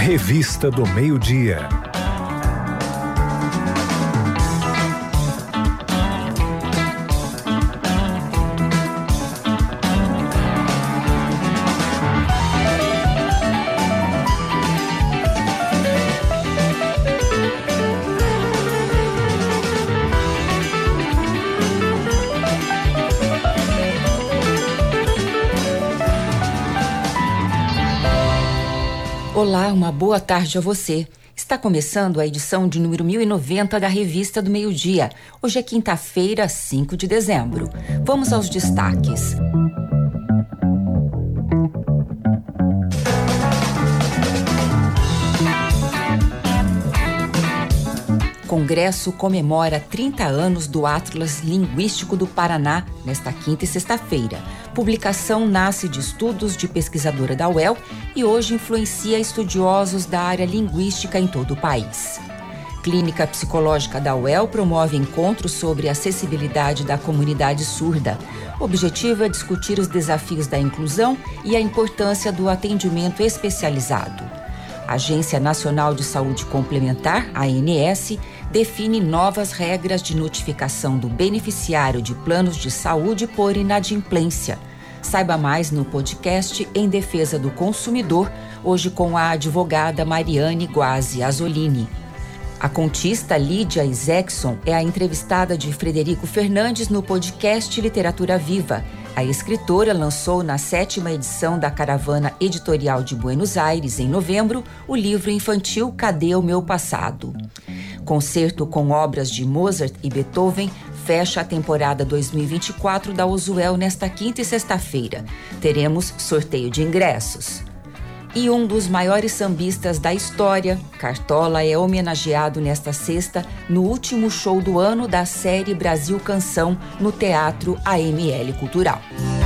Revista do Meio-Dia. Olá, uma boa tarde a você. Está começando a edição de número 1090 da Revista do Meio-Dia. Hoje é quinta-feira, 5 de dezembro. Vamos aos destaques. Congresso comemora 30 anos do Atlas Linguístico do Paraná nesta quinta e sexta-feira. Publicação nasce de estudos de pesquisadora da UEL e hoje influencia estudiosos da área linguística em todo o país. Clínica Psicológica da UEL promove encontros sobre acessibilidade da comunidade surda. O objetivo é discutir os desafios da inclusão e a importância do atendimento especializado. A Agência Nacional de Saúde Complementar, ANS, define novas regras de notificação do beneficiário de planos de saúde por inadimplência. Saiba mais no podcast Em Defesa do Consumidor, hoje com a advogada Mariane Guasi Azzolini. A contista Lídia Isaacson é a entrevistada de Frederico Fernandes no podcast Literatura Viva. A escritora lançou na 7ª edição da Caravana Editorial de Buenos Aires, em novembro, o livro infantil Cadê o Meu Passado? Concerto com obras de Mozart e Beethoven fecha a temporada 2024 da Usuel nesta quinta e sexta-feira. Teremos sorteio de ingressos. E um dos maiores sambistas da história, Cartola, é homenageado nesta sexta no último show do ano da série Brasil Canção no Teatro AML Cultural.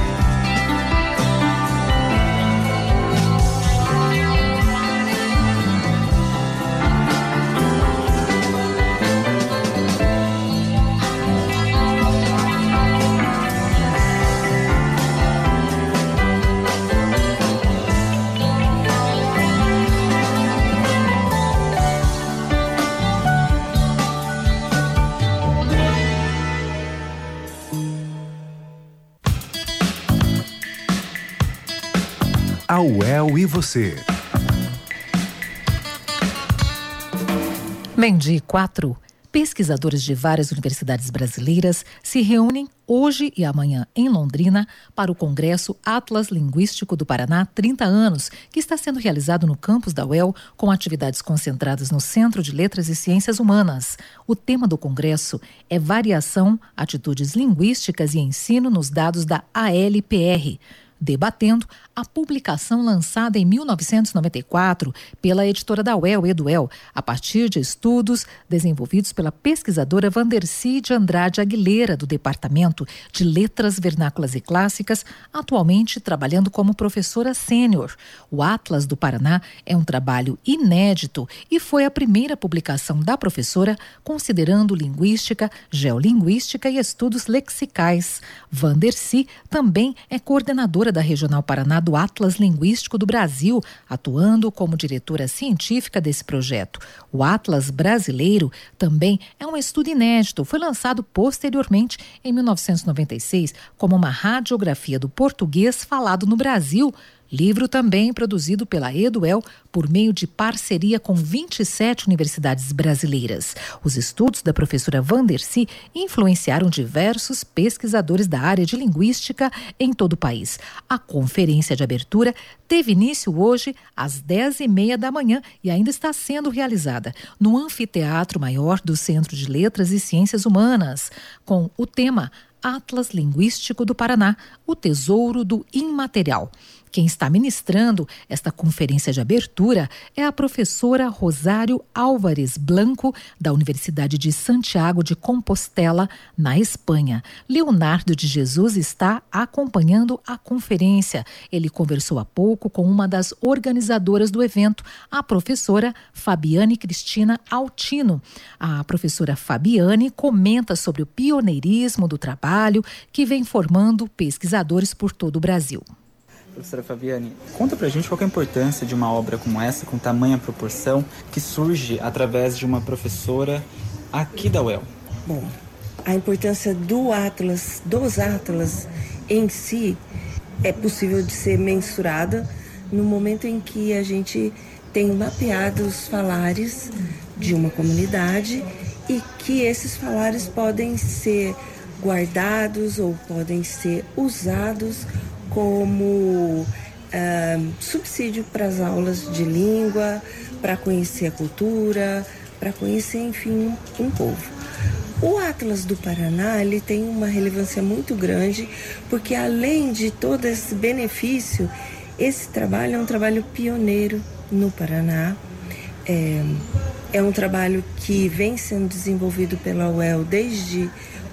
A UEL e você. Meio-dia 4. Pesquisadores de várias universidades brasileiras se reúnem hoje e amanhã em Londrina para o Congresso Atlas Linguístico do Paraná 30 anos, que está sendo realizado no campus da UEL com atividades concentradas no Centro de Letras e Ciências Humanas. O tema do congresso é Variação, Atitudes Linguísticas e Ensino nos Dados da ALPR, debatendo a publicação lançada em 1994 pela editora da UEL, Eduel, a partir de estudos desenvolvidos pela pesquisadora Vandercy de Andrade Aguilera, do Departamento de Letras Vernáculas e Clássicas, atualmente trabalhando como professora sênior. O Atlas do Paraná é um trabalho inédito e foi a primeira publicação da professora considerando linguística, geolinguística e estudos lexicais. Vandercy também é coordenadora da Regional Paraná do Atlas Linguístico do Brasil, atuando como diretora científica desse projeto. O Atlas brasileiro também é um estudo inédito, foi lançado posteriormente em 1996 como uma radiografia do português falado no Brasil. Livro também produzido pela Eduel por meio de parceria com 27 universidades brasileiras. Os estudos da professora Vandercy influenciaram diversos pesquisadores da área de linguística em todo o país. A conferência de abertura teve início hoje às 10h30 da manhã e ainda está sendo realizada no Anfiteatro Maior do Centro de Letras e Ciências Humanas, com o tema Atlas Linguístico do Paraná, o Tesouro do Imaterial. Quem está ministrando esta conferência de abertura é a professora Rosário Álvares Blanco, da Universidade de Santiago de Compostela, na Espanha. Leonardo de Jesus está acompanhando a conferência. Ele conversou há pouco com uma das organizadoras do evento, a professora Fabiane Cristina Altino. A professora Fabiane comenta sobre o pioneirismo do trabalho que vem formando pesquisadores por todo o Brasil. Professora Fabiane, conta pra gente qual que é a importância de uma obra como essa, com tamanha proporção, que surge através de uma professora aqui da UEL. Bom, a importância dos Atlas em si, é possível de ser mensurada no momento em que a gente tem mapeado os falares de uma comunidade e que esses falares podem ser guardados ou podem ser usados como subsídio para as aulas de língua, para conhecer a cultura, para conhecer, enfim, um povo. O Atlas do Paraná, ele tem uma relevância muito grande, porque além de todo esse benefício, esse trabalho é um trabalho pioneiro no Paraná. É um trabalho que vem sendo desenvolvido pela UEL desde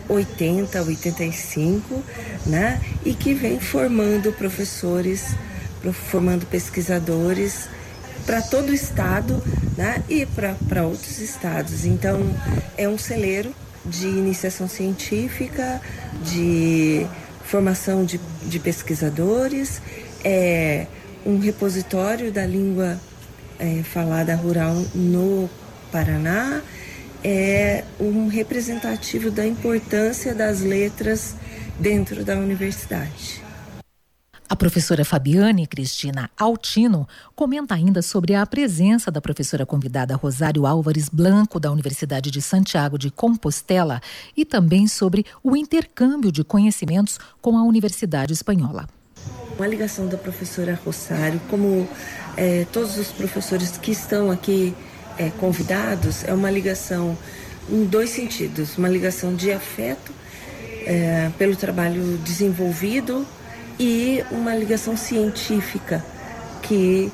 85, né? E que vem formando professores, formando pesquisadores para todo o estado, né? E para outros estados. Então, é um celeiro de iniciação científica, de formação de pesquisadores, é um repositório da língua falada rural no Paraná, é um representativo da importância das letras dentro da universidade. A professora Fabiane Cristina Altino comenta ainda sobre a presença da professora convidada Rosário Álvares Blanco, da Universidade de Santiago de Compostela, e também sobre o intercâmbio de conhecimentos com a Universidade Espanhola. A ligação da professora Rosário, como todos os professores que estão aqui convidados, é uma ligação em dois sentidos. Uma ligação de afeto pelo trabalho desenvolvido e uma ligação científica que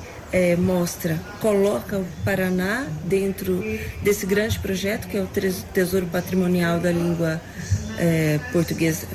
coloca o Paraná dentro desse grande projeto que é o Tesouro Patrimonial da Língua Portuguesa,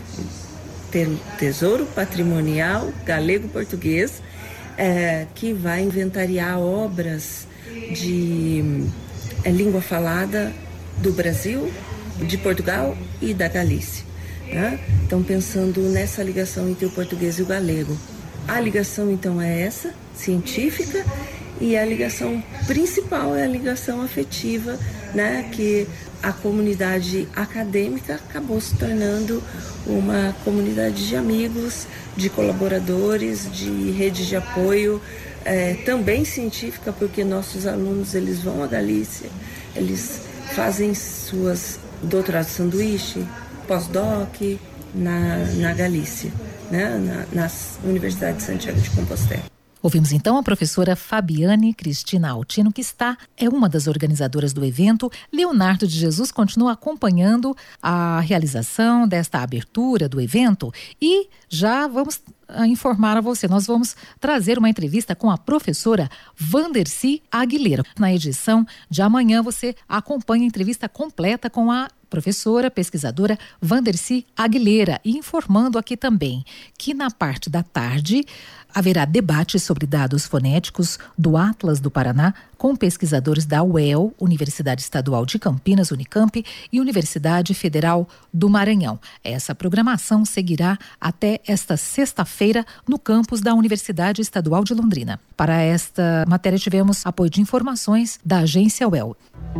Tesouro Patrimonial Galego-Português, que vai inventariar obras de língua falada do Brasil, de Portugal e da Galícia, né? Então, pensando nessa ligação entre o português e o galego. A ligação, então, é essa, científica, e a ligação principal é a ligação afetiva, né? Que a comunidade acadêmica acabou se tornando uma comunidade de amigos, de colaboradores, de rede de apoio, também científica, porque nossos alunos eles vão à Galícia, eles fazem suas doutorados sanduíche, pós-doc na Galícia, né? Nas universidades de Santiago de Compostela. Ouvimos então a professora Fabiane Cristina Altino, que é uma das organizadoras do evento. Leonardo de Jesus continua acompanhando a realização desta abertura do evento e já vamos informar a você. Nós vamos trazer uma entrevista com a professora Vandercy Aguilera. Na edição de amanhã você acompanha a entrevista completa com a professora pesquisadora Vandercy Aguilera, e informando aqui também que na parte da tarde haverá debate sobre dados fonéticos do Atlas do Paraná com pesquisadores da UEL, Universidade Estadual de Campinas, Unicamp, e Universidade Federal do Maranhão. Essa programação seguirá até esta sexta-feira no campus da Universidade Estadual de Londrina. Para esta matéria tivemos apoio de informações da agência UEL.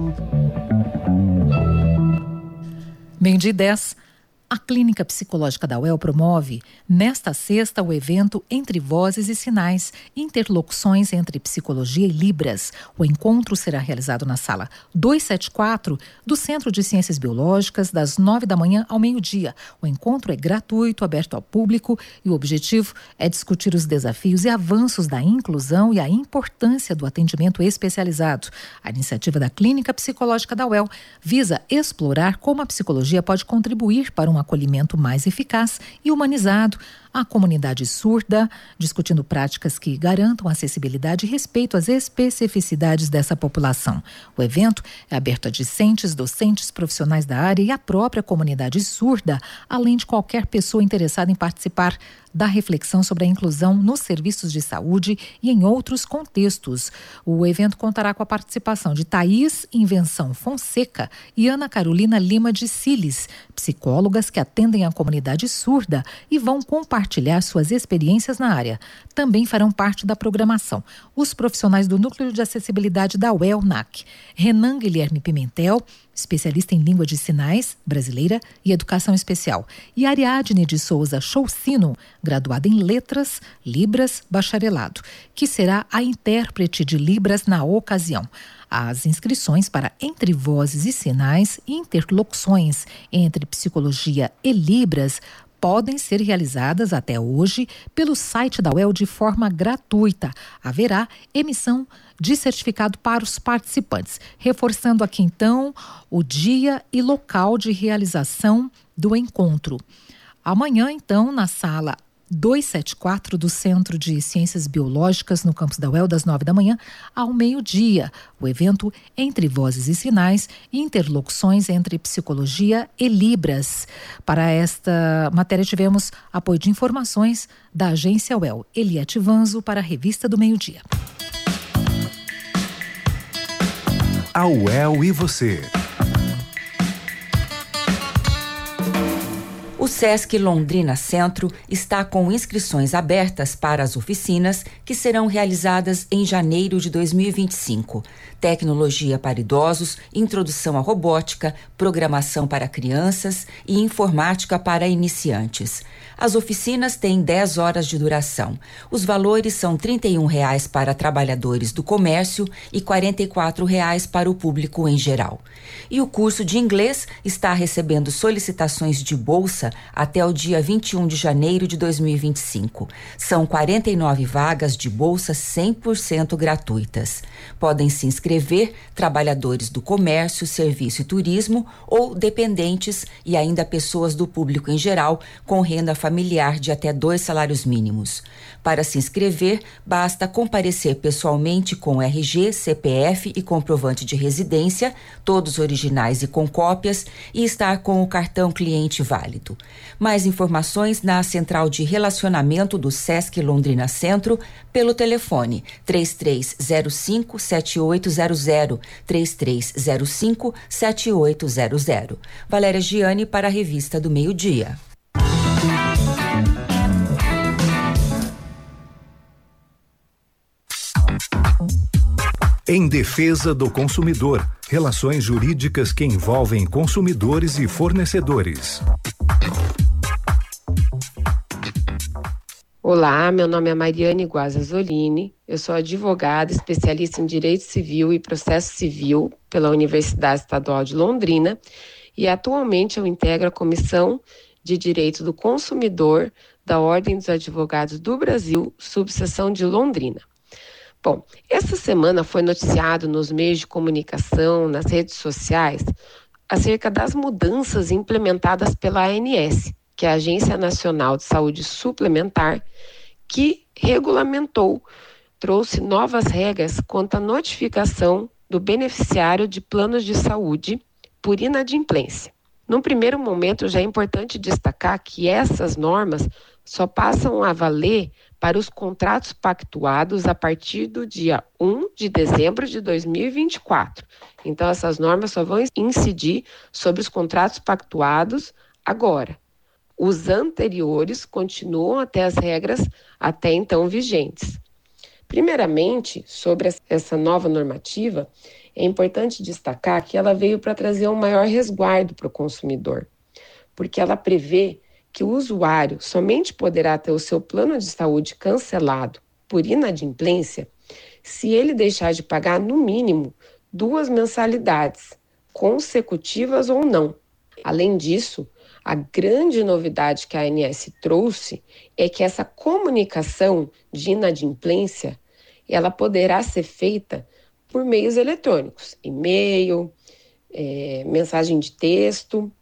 12:10. A Clínica Psicológica da UEL promove, nesta sexta, o evento Entre Vozes e Sinais, interlocuções entre psicologia e Libras. O encontro será realizado na sala 274 do Centro de Ciências Biológicas, das 9 da manhã ao meio-dia. O encontro é gratuito, aberto ao público, e o objetivo é discutir os desafios e avanços da inclusão e a importância do atendimento especializado. A iniciativa da Clínica Psicológica da UEL visa explorar como a psicologia pode contribuir para um acolhimento mais eficaz e humanizado à comunidade surda, discutindo práticas que garantam acessibilidade e respeito às especificidades dessa população. O evento é aberto a discentes, docentes, profissionais da área e à própria comunidade surda, além de qualquer pessoa interessada em participar da reflexão sobre a inclusão nos serviços de saúde e em outros contextos. O evento contará com a participação de Thaís Invenção Fonseca e Ana Carolina Lima de Siles, psicólogas que atendem a comunidade surda e vão compartilhar compartilhar suas experiências na área. Também farão parte da programação os profissionais do Núcleo de Acessibilidade da UEL-NAC, Renan Guilherme Pimentel, especialista em língua de sinais brasileira e educação especial, e Ariadne de Souza Choucino, graduada em Letras, Libras, bacharelado, que será a intérprete de Libras na ocasião. As inscrições para Entre Vozes e Sinais e interlocuções entre Psicologia e Libras podem ser realizadas até hoje pelo site da UEL de forma gratuita. Haverá emissão de certificado para os participantes. Reforçando aqui então o dia e local de realização do encontro. Amanhã, então, na sala 274 do Centro de Ciências Biológicas, no campus da UEL, das 9 da manhã ao meio-dia. O evento Entre Vozes e Sinais e interlocuções entre Psicologia e Libras. Para esta matéria tivemos apoio de informações da agência UEL. Eliette Vanzo para a Revista do Meio-Dia. A UEL e você. O SESC Londrina Centro está com inscrições abertas para as oficinas que serão realizadas em janeiro de 2025. Tecnologia para idosos, introdução à robótica, programação para crianças e informática para iniciantes. As oficinas têm 10 horas de duração. Os valores são R$ 31,00 para trabalhadores do comércio e R$ 44,00 para o público em geral. E o curso de inglês está recebendo solicitações de bolsa até o dia 21 de janeiro de 2025. São 49 vagas de bolsa 100% gratuitas. Podem se inscrever trabalhadores do comércio, serviço e turismo ou dependentes e ainda pessoas do público em geral com renda familiar de até 2 salários mínimos. Para se inscrever, basta comparecer pessoalmente com RG, CPF e comprovante de residência, todos originais e com cópias, e estar com o cartão cliente válido. Mais informações na Central de Relacionamento do SESC Londrina Centro pelo telefone 3305-7800, 3305-7800. Valéria Giani para a Revista do Meio-Dia. Em defesa do consumidor, relações jurídicas que envolvem consumidores e fornecedores. Olá, meu nome é Mariane Guazazolini, eu sou advogada especialista em Direito Civil e Processo Civil pela Universidade Estadual de Londrina e atualmente eu integro a Comissão de Direito do Consumidor da Ordem dos Advogados do Brasil, subseção de Londrina. Bom, essa semana foi noticiado nos meios de comunicação, nas redes sociais, acerca das mudanças implementadas pela ANS, que é a Agência Nacional de Saúde Suplementar, que regulamentou, trouxe novas regras quanto à notificação do beneficiário de planos de saúde por inadimplência. Num primeiro momento, já é importante destacar que essas normas só passam a valer para os contratos pactuados a partir do dia 1 de dezembro de 2024. Então, essas normas só vão incidir sobre os contratos pactuados agora. Os anteriores continuam até as regras até então vigentes. Primeiramente, sobre essa nova normativa, é importante destacar que ela veio para trazer um maior resguardo para o consumidor, porque ela prevê que o usuário somente poderá ter o seu plano de saúde cancelado por inadimplência se ele deixar de pagar, no mínimo, 2 mensalidades, consecutivas ou não. Além disso, a grande novidade que a ANS trouxe é que essa comunicação de inadimplência, ela poderá ser feita por meios eletrônicos, e-mail, mensagem de texto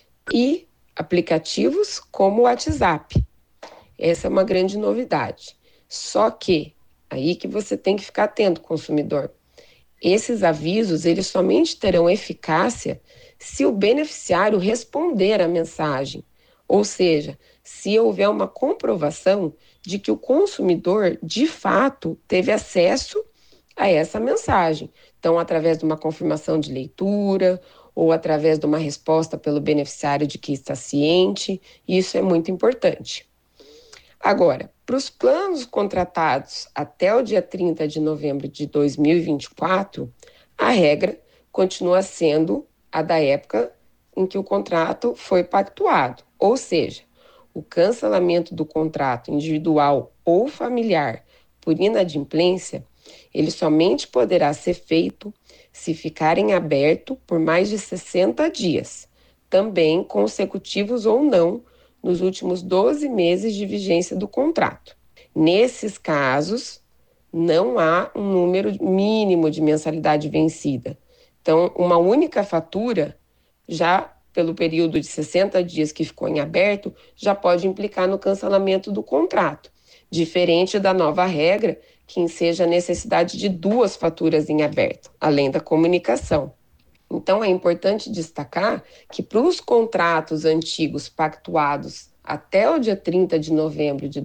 e aplicativos como o WhatsApp. Essa é uma grande novidade. Só que, aí que você tem que ficar atento, consumidor. Esses avisos, eles somente terão eficácia se o beneficiário responder à mensagem. Ou seja, se houver uma comprovação de que o consumidor, de fato, teve acesso a essa mensagem. Então, através de uma confirmação de leitura ou através de uma resposta pelo beneficiário de que está ciente, isso é muito importante. Agora, para os planos contratados até o dia 30 de novembro de 2024, a regra continua sendo a da época em que o contrato foi pactuado, ou seja, o cancelamento do contrato individual ou familiar por inadimplência, ele somente poderá ser feito se ficar em aberto por mais de 60 dias, também consecutivos ou não, nos últimos 12 meses de vigência do contrato. Nesses casos, não há um número mínimo de mensalidade vencida. Então, uma única fatura, já pelo período de 60 dias que ficou em aberto, já pode implicar no cancelamento do contrato, diferente da nova regra, que enseja a necessidade de 2 faturas em aberto, além da comunicação. Então, é importante destacar que para os contratos antigos pactuados até o dia 30 de novembro de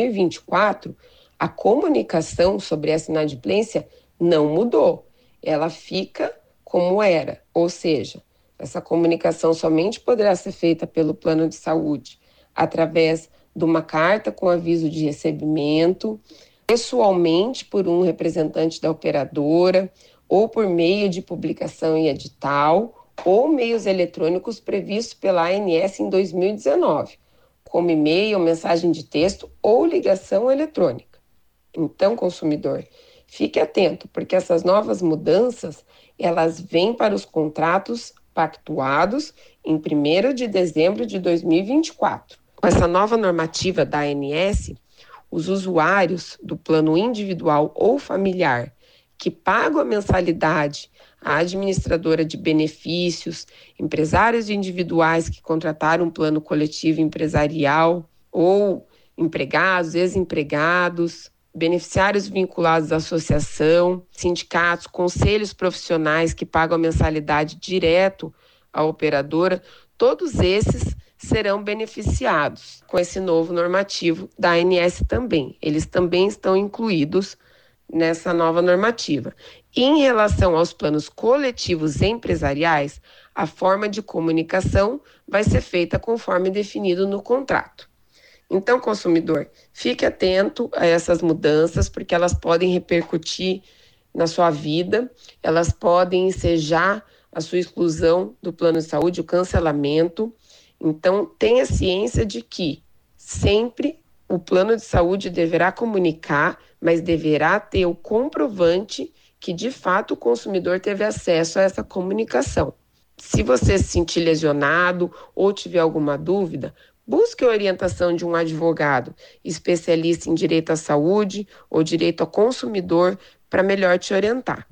2024, a comunicação sobre essa inadimplência não mudou. Ela fica como era, ou seja, essa comunicação somente poderá ser feita pelo plano de saúde através de uma carta com aviso de recebimento, pessoalmente por um representante da operadora, ou por meio de publicação em edital, ou meios eletrônicos previstos pela ANS em 2019, como e-mail, mensagem de texto ou ligação eletrônica. Então, consumidor, fique atento, porque essas novas mudanças, elas vêm para os contratos pactuados em 1º de dezembro de 2024. Com essa nova normativa da ANS, os usuários do plano individual ou familiar que pagam a mensalidade à administradora de benefícios, empresários individuais que contrataram um plano coletivo empresarial ou empregados, ex-empregados, beneficiários vinculados à associação, sindicatos, conselhos profissionais que pagam a mensalidade direto à operadora, todos esses serão beneficiados com esse novo normativo da ANS também. Eles também estão incluídos nessa nova normativa. Em relação aos planos coletivos empresariais, a forma de comunicação vai ser feita conforme definido no contrato. Então, consumidor, fique atento a essas mudanças, porque elas podem repercutir na sua vida, elas podem ensejar a sua exclusão do plano de saúde, o cancelamento. Então, tenha ciência de que sempre o plano de saúde deverá comunicar, mas deverá ter o comprovante que, de fato, o consumidor teve acesso a essa comunicação. Se você se sentir lesionado ou tiver alguma dúvida, busque a orientação de um advogado, especialista em direito à saúde ou direito ao consumidor, para melhor te orientar.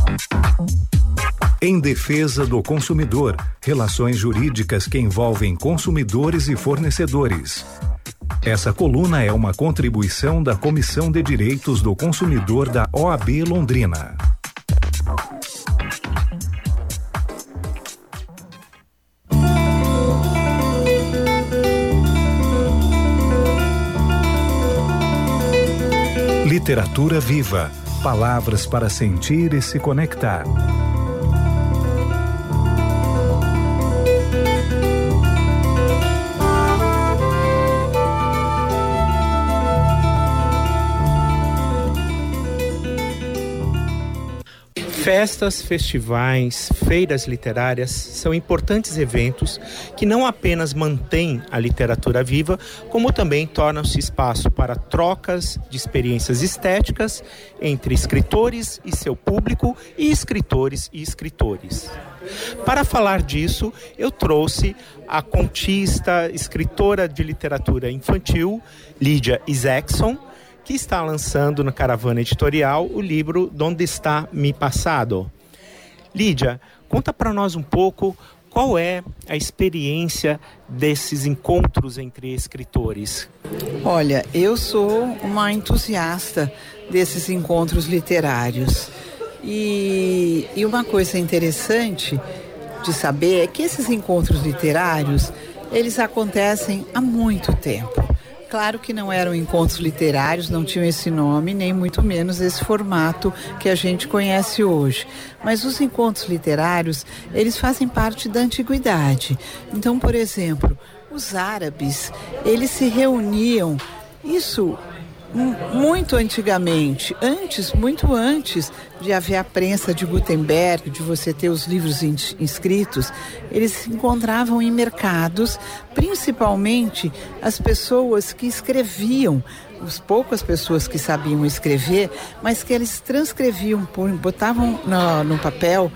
Em defesa do consumidor, relações jurídicas que envolvem consumidores e fornecedores. Essa coluna é uma contribuição da Comissão de Direitos do Consumidor da OAB Londrina. Literatura viva. Palavras para sentir e se conectar. Festas, festivais, feiras literárias são importantes eventos que não apenas mantêm a literatura viva, como também tornam-se espaço para trocas de experiências estéticas entre escritores e seu público e escritores e escritores. Para falar disso, eu trouxe a contista, escritora de literatura infantil, Lídia Isaacson, que está lançando na Caravana Editorial o livro Donde Está Mi Passado. Lídia, conta para nós um pouco qual é a experiência desses encontros entre escritores. Olha, eu sou uma entusiasta desses encontros literários. E uma coisa interessante de saber é que esses encontros literários, eles acontecem há muito tempo. Claro que não eram encontros literários, não tinham esse nome, nem muito menos esse formato que a gente conhece hoje. Mas os encontros literários, eles fazem parte da antiguidade. Então, por exemplo, os árabes, eles se reuniam Isso muito antigamente, muito antes de haver a prensa de Gutenberg, de você ter os livros inscritos, eles se encontravam em mercados, principalmente as pessoas que escreviam, as poucas pessoas que sabiam escrever, mas que eles transcreviam, botavam no papel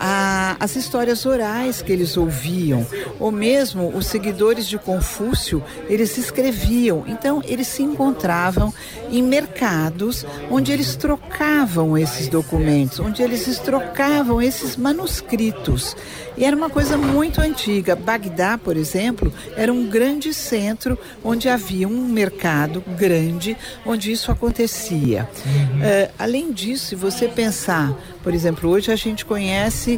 as histórias orais que eles ouviam, ou mesmo os seguidores de Confúcio, eles escreviam. Então, eles se encontravam em mercados onde eles trocavam esses documentos, onde eles trocavam esses manuscritos. E era uma coisa muito antiga. Bagdá, por exemplo, era um grande centro onde havia um mercado grande, onde isso acontecia. Além disso, se você pensar, por exemplo, hoje a gente conhece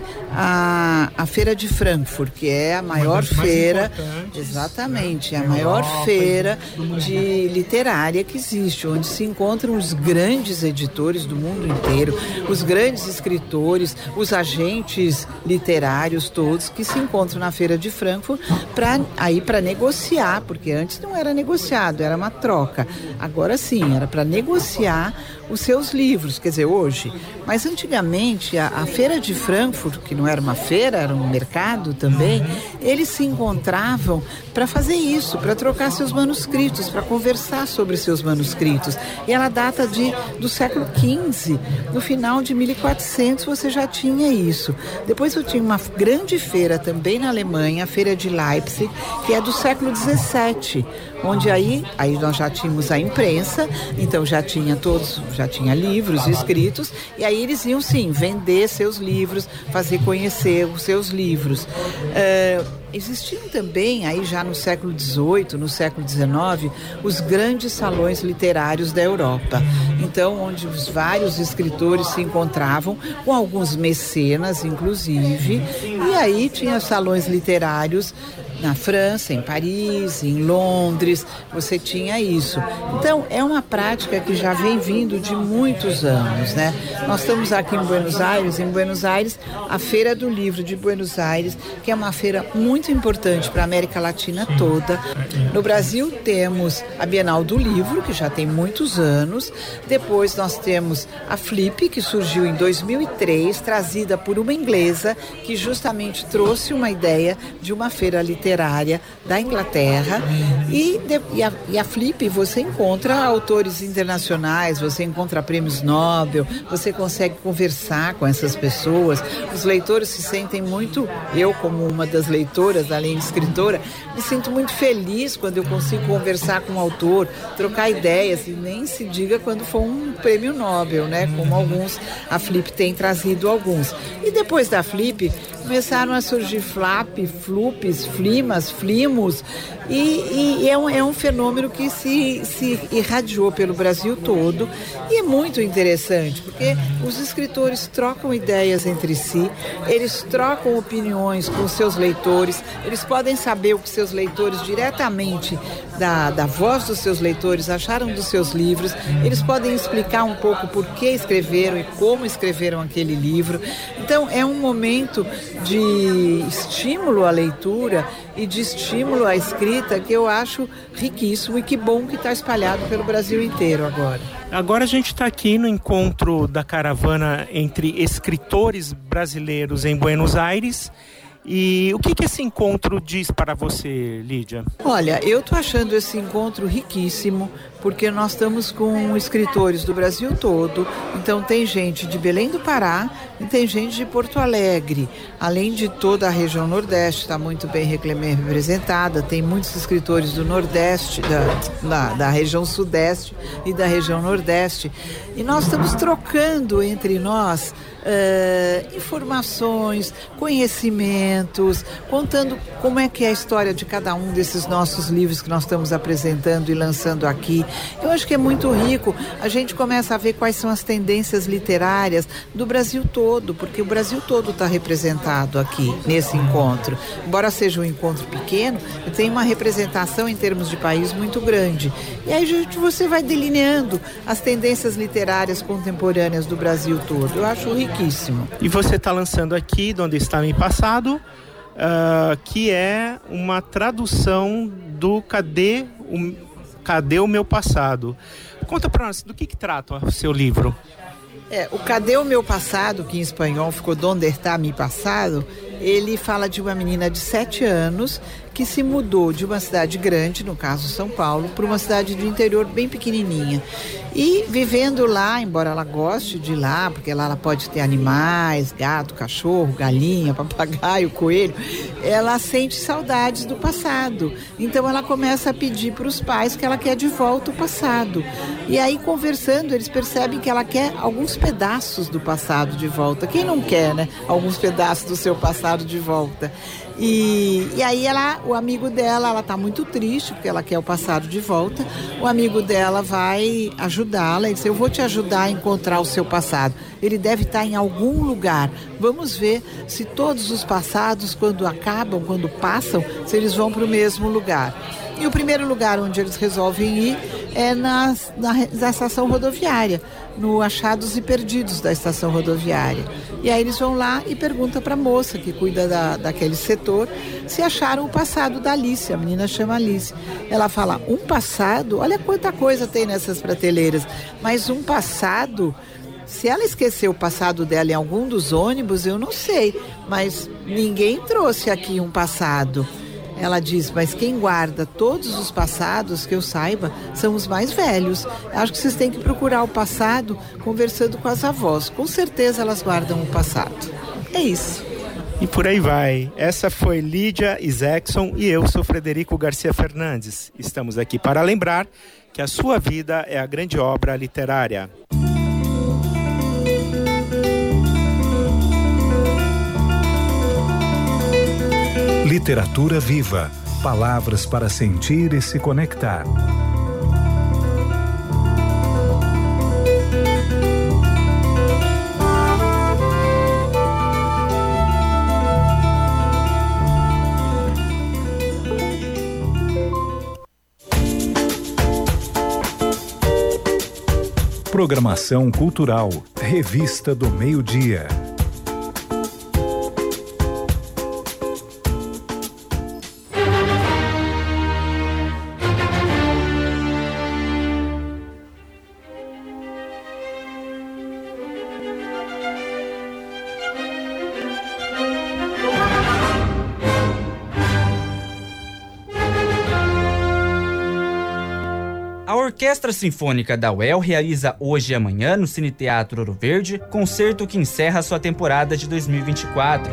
a Feira de Frankfurt, que é a maior feira, exatamente, a maior feira de literária que existe, onde se encontram os grandes editores do mundo inteiro, os grandes escritores, os agentes literários todos que se encontram na Feira de Frankfurt para negociar, porque antes não era negociado, era uma troca. Agora sim, era para negociar os seus livros, quer dizer, hoje. Mas antigamente, a Feira de Frankfurt, que não era uma feira, era um mercado também, eles se encontravam para fazer isso, para trocar seus manuscritos, para conversar sobre seus manuscritos. E ela data do século XV, no final de 1400 você já tinha isso. Depois eu tinha uma grande feira também na Alemanha, a Feira de Leipzig, que é do século XVII, onde aí nós já tínhamos a imprensa, então já tinha livros escritos, e aí eles iam sim vender seus livros, fazer conhecer os seus livros. Existiam também, aí já no século XVIII, no século XIX, os grandes salões literários da Europa. Então, onde os vários escritores se encontravam, com alguns mecenas, inclusive, e aí tinha salões literários na França, em Paris, em Londres, você tinha isso. Então, é uma prática que já vem vindo de muitos anos, né? Nós estamos aqui em Buenos Aires, a Feira do Livro de Buenos Aires, que é uma feira muito importante para a América Latina toda. No Brasil temos a Bienal do Livro, que já tem muitos anos. Depois nós temos a Flip, que surgiu em 2003, trazida por uma inglesa, que justamente trouxe uma ideia de uma feira literária da Inglaterra, e a Flip você encontra autores internacionais, você encontra prêmios Nobel, você consegue conversar com essas pessoas, os leitores se sentem muito, eu como uma das leitoras, além de escritora, me sinto muito feliz quando eu consigo conversar com um autor, trocar ideias, e nem se diga quando for um prêmio Nobel, né, como a Flip tem trazido alguns. E depois da Flip, começaram a surgir Flups, Flimas, Flimos, e é um fenômeno que se irradiou pelo Brasil todo, e é muito interessante, porque os escritores trocam ideias entre si, eles trocam opiniões com seus leitores, eles podem saber o que seus leitores diretamente da voz dos seus leitores acharam dos seus livros, eles podem explicar um pouco por que escreveram e como escreveram aquele livro. Então é um momento de estímulo à leitura e de estímulo à escrita que eu acho riquíssimo, e que bom que está espalhado pelo Brasil inteiro agora. Agora a gente está aqui no encontro da caravana entre escritores brasileiros em Buenos Aires. E o que esse encontro diz para você, Lídia? Olha, eu estou achando esse encontro riquíssimo, porque nós estamos com escritores do Brasil todo. Então tem gente de Belém do Pará e tem gente de Porto Alegre. Além de toda a região Nordeste, está muito bem representada. Tem muitos escritores do Nordeste, da região Sudeste e da região Nordeste. E nós estamos trocando entre nós informações, conhecimentos, contando como é que é a história de cada um desses nossos livros que nós estamos apresentando e lançando aqui. Eu acho que é muito rico. A gente começa a ver quais são as tendências literárias do Brasil todo, porque o Brasil todo está representado aqui nesse encontro. Embora seja um encontro pequeno, tem uma representação em termos de país muito grande. E aí você vai delineando as tendências literárias contemporâneas do Brasil todo. Eu acho riquíssimo. E você está lançando aqui, Donde Está Mi Passado, que é uma tradução do Cadê Cadê o Meu Passado? Conta para nós, do que trata o seu livro? O Cadê o Meu Passado, que em espanhol ficou Donde está mi passado, ele fala de uma menina de 7 anos que se mudou de uma cidade grande, no caso São Paulo, para uma cidade do interior bem pequenininha. E vivendo lá, embora ela goste de ir lá, porque lá ela pode ter animais, gato, cachorro, galinha, papagaio, coelho, ela sente saudades do passado. Então ela começa a pedir para os pais que ela quer de volta o passado. E aí, conversando, eles percebem que ela quer alguns pedaços do passado de volta. Quem não quer, né? Alguns pedaços do seu passado de volta. E aí o amigo dela, ela está muito triste porque ela quer o passado de volta. O amigo dela vai ajudá-la e diz: eu vou te ajudar a encontrar o seu passado. Ele deve estar em algum lugar. Vamos ver se todos os passados, quando acabam, quando passam, se eles vão para o mesmo lugar. E o primeiro lugar onde eles resolvem ir é na estação rodoviária, no Achados e Perdidos da estação rodoviária. E aí eles vão lá e perguntam para a moça que cuida daquele setor se acharam o passado da Alice. A menina chama Alice. Ela fala: um passado? Olha quanta coisa tem nessas prateleiras. Mas um passado? Se ela esqueceu o passado dela em algum dos ônibus, eu não sei. Mas ninguém trouxe aqui um passado. Ela diz: mas quem guarda todos os passados, que eu saiba, são os mais velhos. Acho que vocês têm que procurar o passado conversando com as avós. Com certeza elas guardam o passado. É isso. E por aí vai. Essa foi Lídia Isaacson e eu sou Frederico Garcia Fernandes. Estamos aqui para lembrar que a sua vida é a grande obra literária. Literatura viva. Palavras para sentir e se conectar. Programação cultural. Revista do Meio-Dia. A Orquestra Sinfônica da UEL realiza hoje e amanhã no Cine Teatro Ouro Verde concerto que encerra sua temporada de 2024.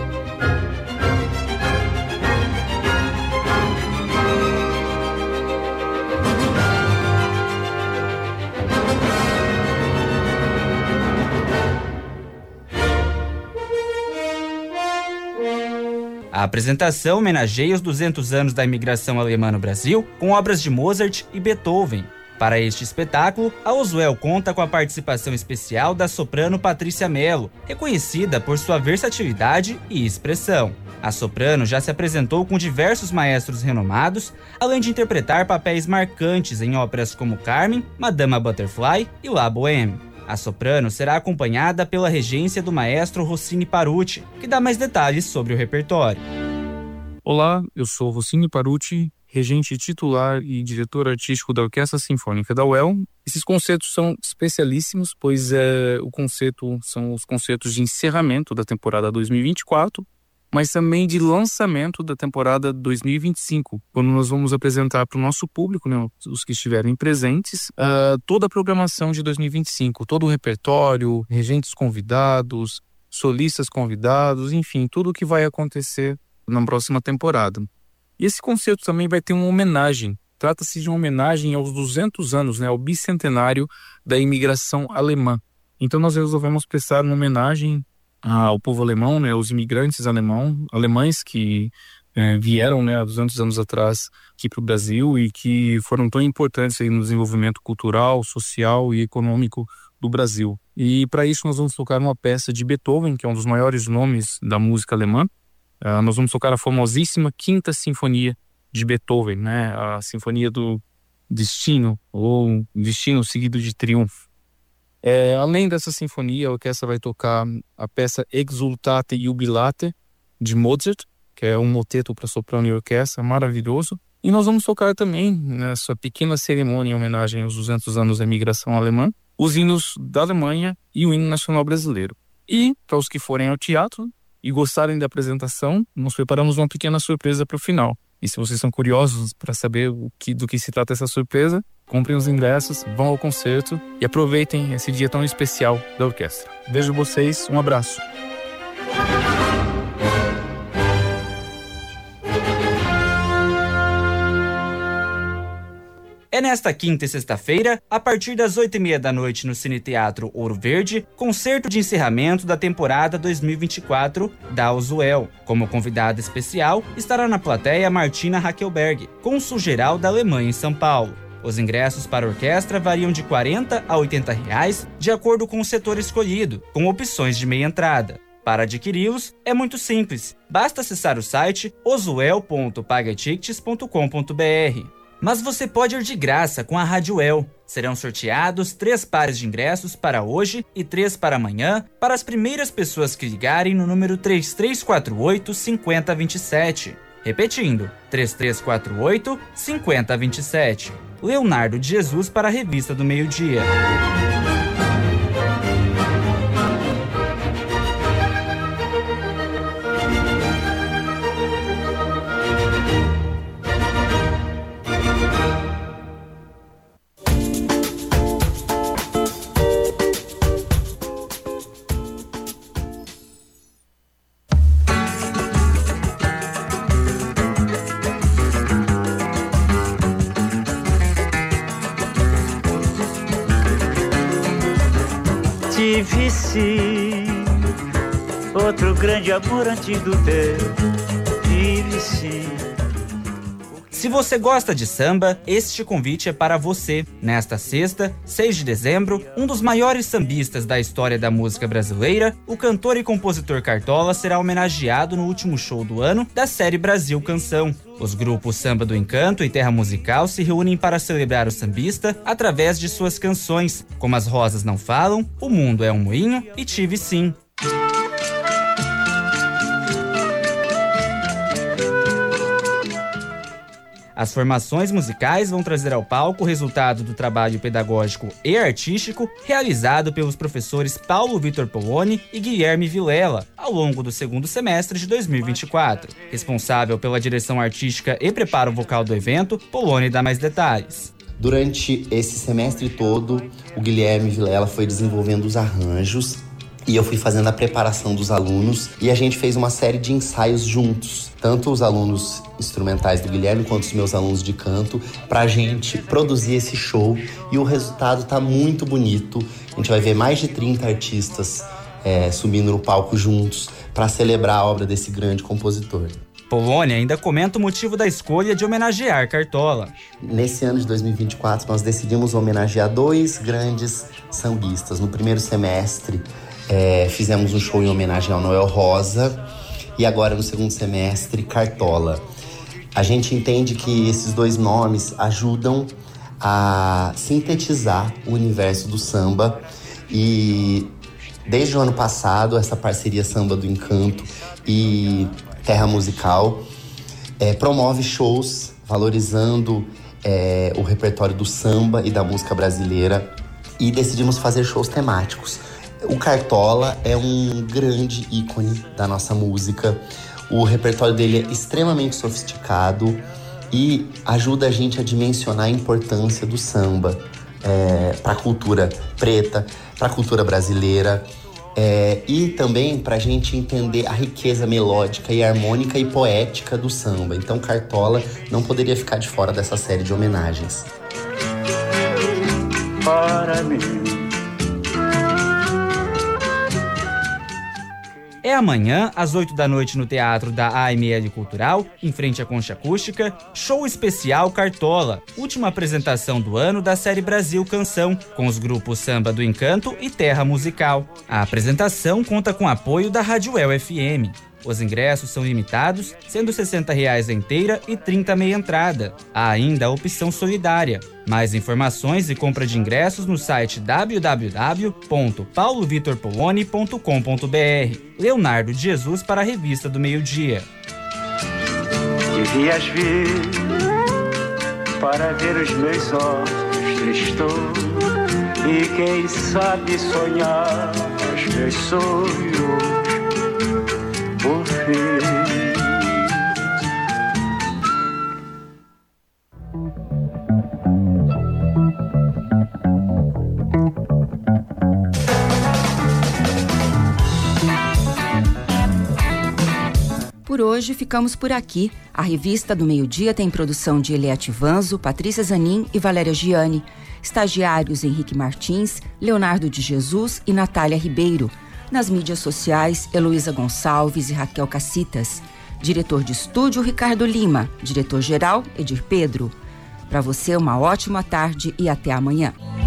A apresentação homenageia os 200 anos da imigração alemã no Brasil com obras de Mozart e Beethoven. Para este espetáculo, a Oswell conta com a participação especial da soprano Patrícia Mello, reconhecida por sua versatilidade e expressão. A soprano já se apresentou com diversos maestros renomados, além de interpretar papéis marcantes em óperas como Carmen, Madama Butterfly e La Bohème. A soprano será acompanhada pela regência do maestro Rossini Paruti, que dá mais detalhes sobre o repertório. Olá, eu sou Rossini Paruti, regente titular e diretor artístico da Orquestra Sinfônica da UEL. Esses concertos são especialíssimos, pois são os concertos de encerramento da temporada 2024, mas também de lançamento da temporada 2025, quando nós vamos apresentar para o nosso público, né, os que estiverem presentes, toda a programação de 2025, todo o repertório, regentes convidados, solistas convidados, enfim, tudo o que vai acontecer na próxima temporada. E esse concerto também vai ter uma homenagem. Trata-se de uma homenagem aos 200 anos, né, ao bicentenário da imigração alemã. Então nós resolvemos prestar uma homenagem ao povo alemão, né, aos imigrantes alemães que vieram, né, há 200 anos atrás aqui para o Brasil e que foram tão importantes aí no desenvolvimento cultural, social e econômico do Brasil. E para isso nós vamos tocar uma peça de Beethoven, que é um dos maiores nomes da música alemã. Nós vamos tocar a famosíssima Quinta Sinfonia de Beethoven, né? A Sinfonia do Destino, ou Destino seguido de Triunfo. Além dessa sinfonia, a orquestra vai tocar a peça Exultate Jubilate, de Mozart, que é um moteto para soprano e orquestra, maravilhoso. E nós vamos tocar também, nessa pequena cerimônia em homenagem aos 200 anos da imigração alemã, os hinos da Alemanha e o hino nacional brasileiro. E, para os que forem ao teatro e gostarem da apresentação, nós preparamos uma pequena surpresa para o final. E se vocês são curiosos para saber do que se trata essa surpresa, comprem os ingressos, vão ao concerto e aproveitem esse dia tão especial da orquestra. Vejo vocês, um abraço. É nesta quinta e sexta-feira, a partir das 8h30 da noite no Cine Teatro Ouro Verde, concerto de encerramento da temporada 2024 da Usuel. Como convidada especial, estará na plateia Martina Hackelberg, cônsul-geral da Alemanha em São Paulo. Os ingressos para a orquestra variam de R$ 40 a R$ 80, de acordo com o setor escolhido, com opções de meia entrada. Para adquiri-los, é muito simples, basta acessar o site osuel.pagatickets.com.br. Mas você pode ir de graça com a Rádio UEL. Serão sorteados 3 pares de ingressos para hoje e 3 para amanhã para as primeiras pessoas que ligarem no número 3348-5027. Repetindo, 3348-5027. Leonardo de Jesus para a Revista do Meio-Dia. Tive sim outro grande amor antes do teu. Tive sim. Se você gosta de samba, este convite é para você. Nesta sexta, 6 de dezembro, um dos maiores sambistas da história da música brasileira, o cantor e compositor Cartola será homenageado no último show do ano da série Brasil Canção. Os grupos Samba do Encanto e Terra Musical se reúnem para celebrar o sambista através de suas canções, como As Rosas Não Falam, O Mundo é um Moinho e Tive Sim. As formações musicais vão trazer ao palco o resultado do trabalho pedagógico e artístico realizado pelos professores Paulo Vitor Poloni e Guilherme Vilela ao longo do segundo semestre de 2024. Responsável pela direção artística e preparo vocal do evento, Poloni dá mais detalhes. Durante esse semestre todo, o Guilherme Vilela foi desenvolvendo os arranjos e eu fui fazendo a preparação dos alunos e a gente fez uma série de ensaios juntos, tanto os alunos instrumentais do Guilherme quanto os meus alunos de canto, pra gente produzir esse show e o resultado tá muito bonito. A gente vai ver mais de 30 artistas subindo no palco juntos para celebrar a obra desse grande compositor. Poloni ainda comenta o motivo da escolha de homenagear Cartola. Nesse ano de 2024, nós decidimos homenagear 2 grandes sambistas. No primeiro semestre, fizemos um show em homenagem ao Noel Rosa e agora no segundo semestre, Cartola. A gente entende que esses 2 nomes ajudam a sintetizar o universo do samba e desde o ano passado essa parceria Samba do Encanto e Terra Musical promove shows valorizando o repertório do samba e da música brasileira e decidimos fazer shows temáticos. O Cartola é um grande ícone da nossa música. O repertório dele é extremamente sofisticado e ajuda a gente a dimensionar a importância do samba para a cultura preta, para a cultura brasileira e também para a gente entender a riqueza melódica e harmônica e poética do samba. Então Cartola não poderia ficar de fora dessa série de homenagens. Para mim. É amanhã, às 8 da noite, no Teatro da AML Cultural, em frente à Concha Acústica, show especial Cartola, última apresentação do ano da série Brasil Canção, com os grupos Samba do Encanto e Terra Musical. A apresentação conta com apoio da Rádio UEL FM. Os ingressos são limitados, sendo R$ 60 a inteira e 30 meia entrada. Há ainda a opção solidária. Mais informações e compra de ingressos no site www.paulovitorpoloni.com.br. Leonardo de Jesus para a Revista do Meio-Dia. Devias vir para ver os meus olhos tristos e quem sabe sonhar os meus sonhos por fim. Por hoje, ficamos por aqui. A Revista do Meio-Dia tem produção de Eliette Vanzo, Patrícia Zanin e Valéria Gianni. Estagiários Henrique Martins, Leonardo de Jesus e Natália Ribeiro. Nas mídias sociais, Heloísa Gonçalves e Raquel Cacitas. Diretor de estúdio, Ricardo Lima. Diretor-geral, Edir Pedro. Para você, uma ótima tarde e até amanhã.